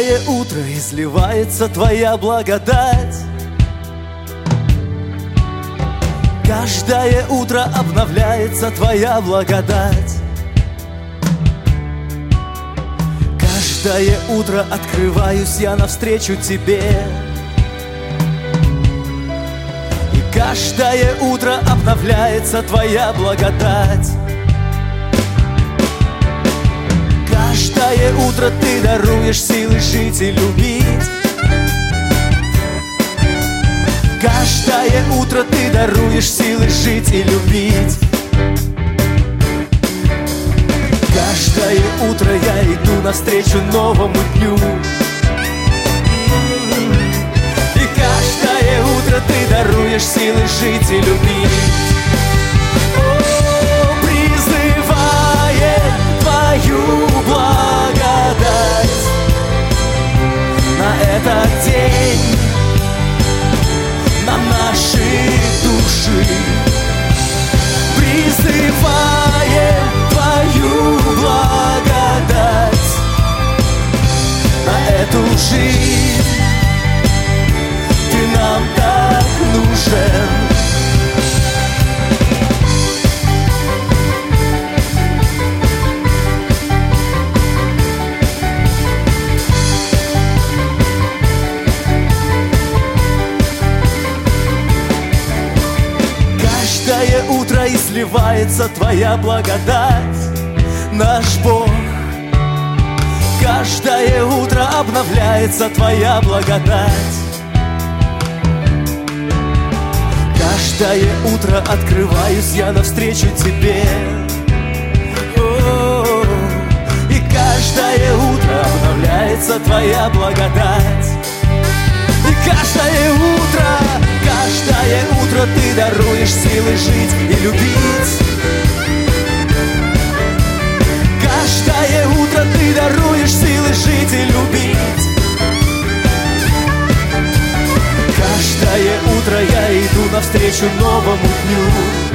Каждое утро изливается Твоя благодать. Каждое утро обновляется Твоя благодать. Каждое утро открываюсь я навстречу Тебе. И каждое утро обновляется Твоя благодать. Каждое утро Ты даруешь силы жить и любить. Каждое утро Ты даруешь силы жить и любить. Каждое утро я иду навстречу новому дню. И каждое утро Ты даруешь силы жить и любить. Призываем Твою благодать на этот день, на наши души. Призываем Твою благодать на эту жизнь. Ты нам так нужен. Каждое утро изливается Твоя благодать, наш Бог. Каждое утро обновляется Твоя благодать. Каждое утро открываюсь я навстречу Тебе. И каждое утро обновляется Твоя благодать. И каждое утро Ты даруешь силы жить и любить. Каждое утро Ты даруешь силы жить и любить. Каждое утро я иду навстречу новому дню.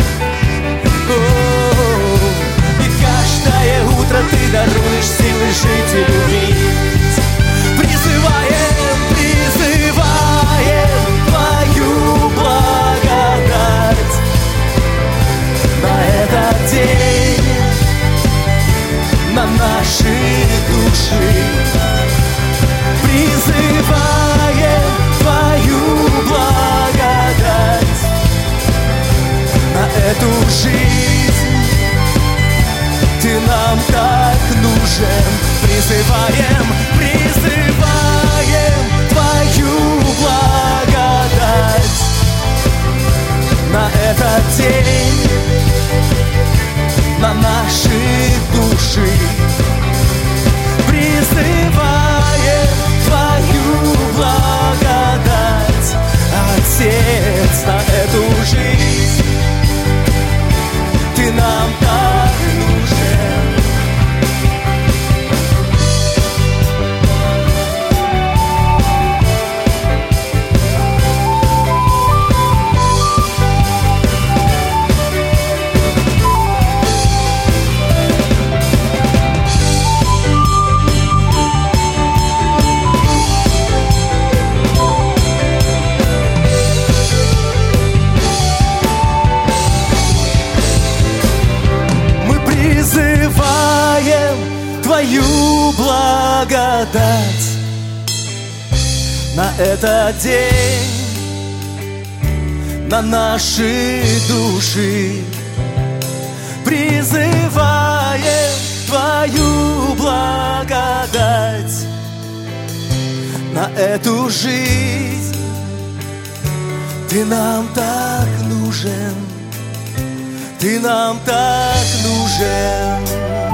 И каждое утро Ты даруешь силы жить и любить. Призываем Твою благодать на этот день, на наши души. Призываем Твою благодать на эту жизнь. Ты нам так нужен. Призываем Твою благодать на этот день, на наши души. Призываем Твою благодать, Отец, на эту жизнь. Ты нам так нужен. Твою благодать на этот день, на наши души. Призываем Твою благодать на эту жизнь. Ты нам так нужен. Ты нам так нужен.